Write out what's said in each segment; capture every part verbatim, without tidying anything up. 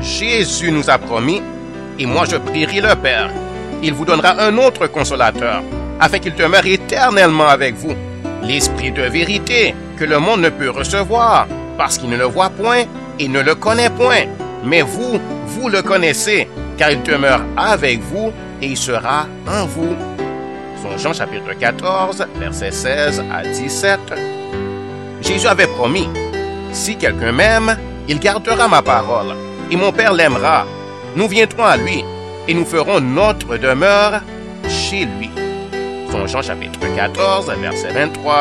Jésus nous a promis, et moi je prierai le Père. Il vous donnera un autre consolateur, afin qu'il demeure éternellement avec vous. L'Esprit de vérité, que le monde ne peut recevoir, parce qu'il ne le voit point et ne le connaît point. Mais vous, vous le connaissez, car il demeure avec vous et il sera en vous. Selon Jean chapitre quatorze, versets seize à dix-sept. Jésus avait promis, si quelqu'un m'aime, il gardera ma parole, et mon Père l'aimera. Nous viendrons à lui, et nous ferons notre demeure chez lui. Selon Jean chapitre quatorze, verset vingt-trois.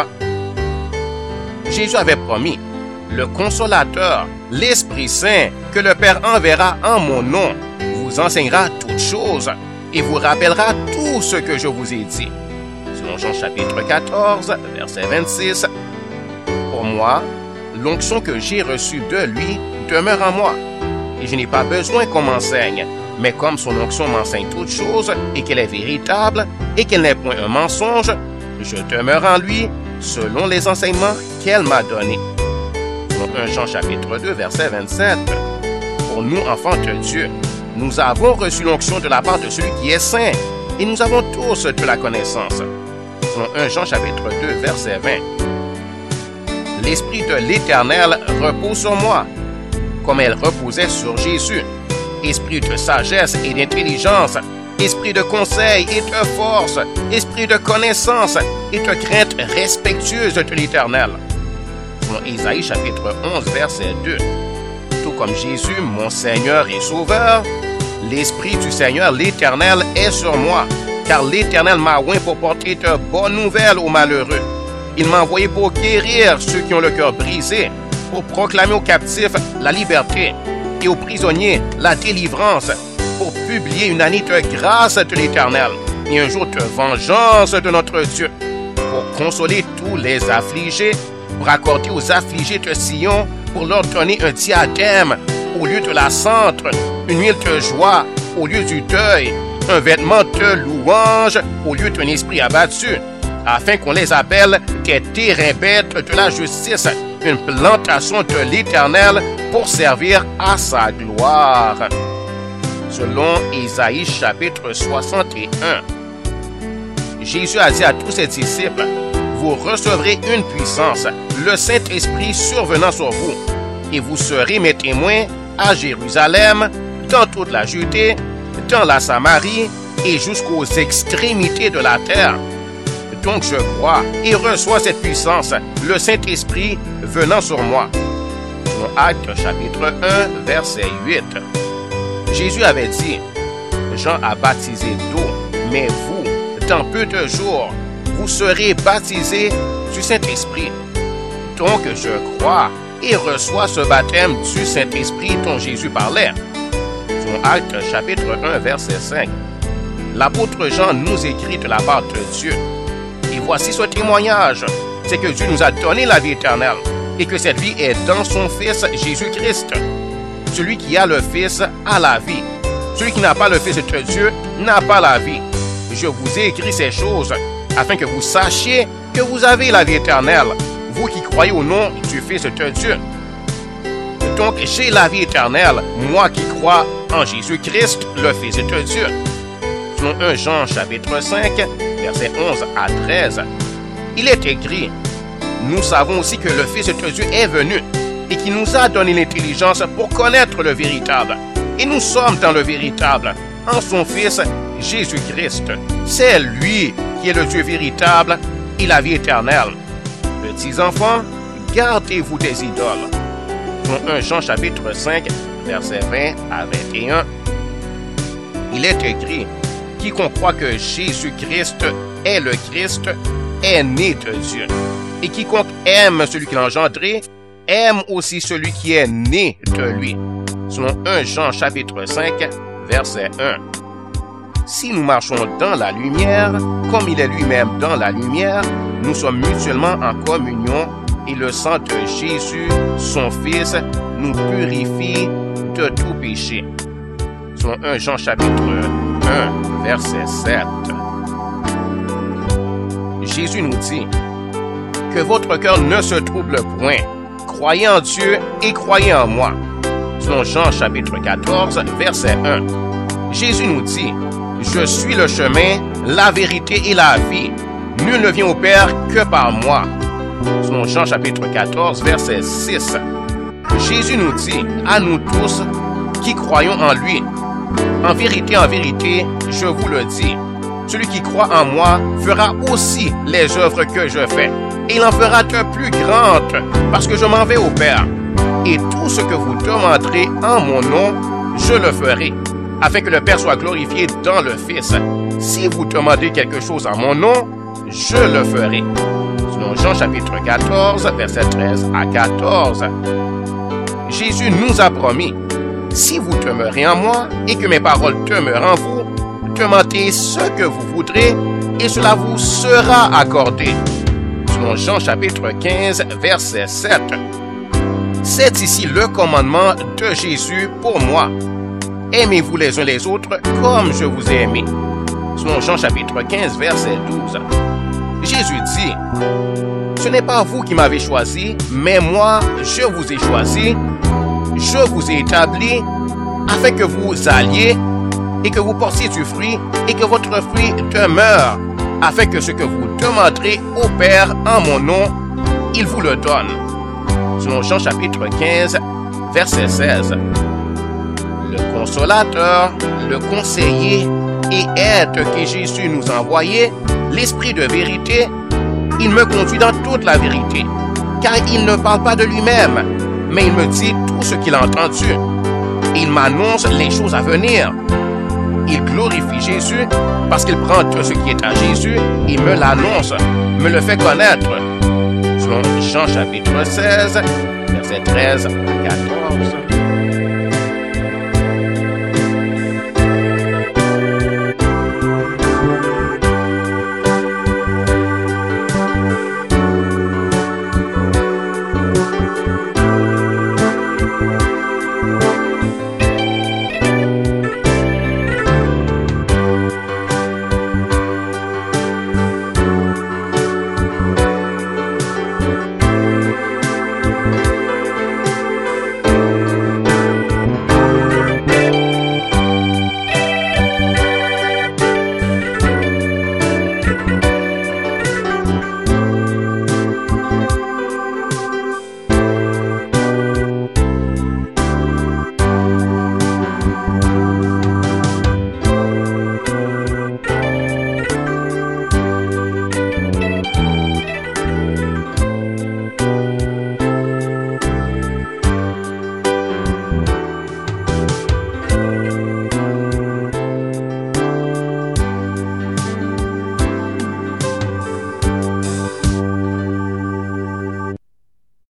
Jésus avait promis, le Consolateur, l'Esprit Saint, que le Père enverra en mon nom, vous enseignera toutes choses et vous rappellera tout ce que je vous ai dit. Selon Jean chapitre quatorze, verset vingt-six. Pour moi, l'onction que j'ai reçue de lui demeure en moi, et je n'ai pas besoin qu'on m'enseigne, mais comme son onction m'enseigne toutes choses et qu'elle est véritable et qu'elle n'est point un mensonge, je demeure en lui selon les enseignements qu'elle m'a donnés. Selon premier Jean chapitre deux, verset vingt-sept. Pour nous, enfants de Dieu, nous avons reçu l'onction de la part de celui qui est saint, et nous avons tous de la connaissance. Selon premier Jean chapitre deux, verset vingt. L'Esprit de l'Éternel repose sur moi, comme elle reposait sur Jésus. Esprit de sagesse et d'intelligence, esprit de conseil et de force, esprit de connaissance et de crainte respectueuse de l'Éternel. Selon Isaïe chapitre onze, verset deux. Tout comme Jésus, mon Seigneur et Sauveur, l'Esprit du Seigneur l'Éternel est sur moi, car l'Éternel m'a oint pour porter de bonnes nouvelles aux malheureux. Il m'a envoyé pour guérir ceux qui ont le cœur brisé, pour proclamer aux captifs la liberté et aux prisonniers la délivrance, pour publier une année de grâce de l'Éternel et un jour de vengeance de notre Dieu, pour consoler tous les affligés, pour accorder aux affligés de Sion, pour leur donner un diadème au lieu de la cendre, une huile de joie au lieu du deuil, un vêtement de louange au lieu d'un esprit abattu, afin qu'on les appelle des terrains bêtes de la justice, une plantation de l'Éternel pour servir à sa gloire. Selon Isaïe chapitre soixante et un, Jésus a dit à tous ses disciples, vous recevrez une puissance, le Saint-Esprit survenant sur vous, et vous serez mes témoins à Jérusalem, dans toute la Judée, dans la Samarie et jusqu'aux extrémités de la terre. Donc je crois et reçois cette puissance, le Saint-Esprit venant sur moi. Selon Actes chapitre un, verset huit. Jésus avait dit, Jean a baptisé d'eau, mais vous, dans peu de jours, vous serez baptisés du Saint-Esprit. Donc je crois et reçois ce baptême du Saint-Esprit dont Jésus parlait. Selon Actes chapitre un, verset cinq. L'apôtre Jean nous écrit de la part de Dieu. Et voici ce témoignage, c'est que Dieu nous a donné la vie éternelle et que cette vie est dans son Fils Jésus-Christ. Celui qui a le Fils a la vie. Celui qui n'a pas le Fils de Dieu n'a pas la vie. Je vous ai écrit ces choses afin que vous sachiez que vous avez la vie éternelle, vous qui croyez au nom du Fils de Dieu. Donc j'ai la vie éternelle, moi qui crois en Jésus-Christ, le Fils de Dieu. Selon premier Jean chapitre cinq, versets onze à treize, il est écrit, nous savons aussi que le Fils de Dieu est venu et qui nous a donné l'intelligence pour connaître le véritable. Et nous sommes dans le véritable, en son Fils Jésus-Christ. C'est lui qui est le Dieu véritable et la vie éternelle. Petits enfants, gardez-vous des idoles. Selon premier Jean chapitre cinq, versets vingt à vingt et un, il est écrit, quiconque croit que Jésus-Christ est le Christ est né de Dieu. Et quiconque aime celui qui l'a engendré, aime aussi celui qui est né de lui. Selon premier Jean chapitre cinq, verset un. Si nous marchons dans la lumière, comme il est lui-même dans la lumière, nous sommes mutuellement en communion et le sang de Jésus, son Fils, nous purifie de tout péché. Selon premier Jean chapitre un, verset sept. Jésus nous dit que votre cœur ne se trouble point. Croyez en Dieu et croyez en moi. Selon Jean chapitre quatorze, verset un. Jésus nous dit, « Je suis le chemin, la vérité et la vie. Nul ne vient au Père que par moi. » Selon Jean chapitre quatorze, verset six. Jésus nous dit, à nous tous qui croyons en lui, « En vérité, en vérité, je vous le dis, celui qui croit en moi fera aussi les œuvres que je fais, et il en fera de plus grandes, parce que je m'en vais au Père. Et tout ce que vous demanderez en mon nom, je le ferai, afin que le Père soit glorifié dans le Fils. Si vous demandez quelque chose en mon nom, je le ferai. » Selon Jean chapitre quatorze, verset treize à quatorze. Jésus nous a promis, « Si vous demeurez en moi et que mes paroles demeurent en vous, demandez ce que vous voudrez et cela vous sera accordé. » Selon Jean chapitre quinze, verset sept. C'est ici le commandement de Jésus pour moi. Aimez-vous les uns les autres comme je vous ai aimé. Selon Jean chapitre quinze, verset douze. Jésus dit, « Ce n'est pas vous qui m'avez choisi, mais moi, je vous ai choisi. Je vous ai établi afin que vous alliez et que vous portiez du fruit et que votre fruit demeure, afin que ce que vous demanderez au Père en mon nom, il vous le donne. » Selon Jean chapitre quinze, verset seize. Le consolateur, le conseiller et aide que Jésus nous a envoyé, l'Esprit de vérité, il me conduit dans toute la vérité, car il ne parle pas de lui-même, mais il me dit tout ce qu'il a entendu. Il m'annonce les choses à venir. Il glorifie Jésus parce qu'il prend tout ce qui est à Jésus et me l'annonce, me le fait connaître. Selon Jean chapitre seize, verset treize à quatorze.